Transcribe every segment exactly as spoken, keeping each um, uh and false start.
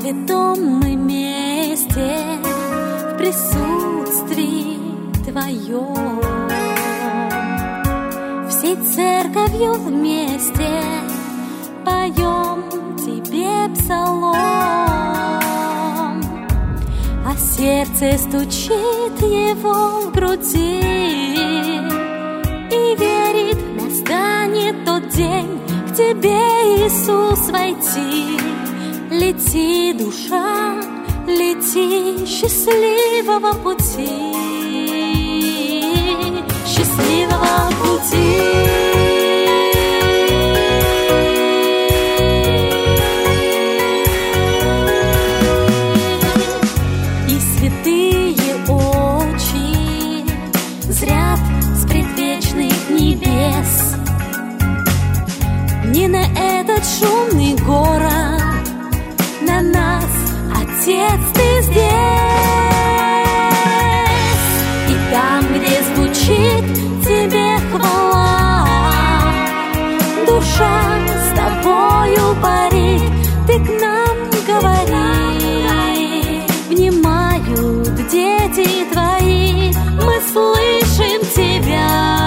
святом мы месте, в присутствии Твоем, всей церковью вместе поем Тебе псалом, а сердце стучит его в груди и верит, настанет тот день к Тебе, Иисус, войти. Лети, душа, лети, счастливого пути, счастливого пути. И святые очи зрят с предвечных небес не на этот шумный город, на нас, Отец, Ты здесь. И там, где звучит Тебе хвала, душа с Тобою парит, Ты к нам говори. Внимают дети Твои, мы слышим Тебя.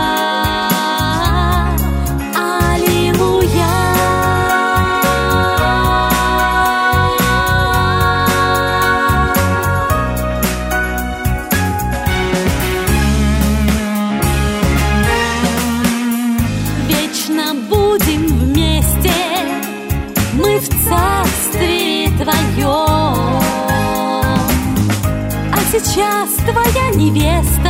Сейчас Твоя невеста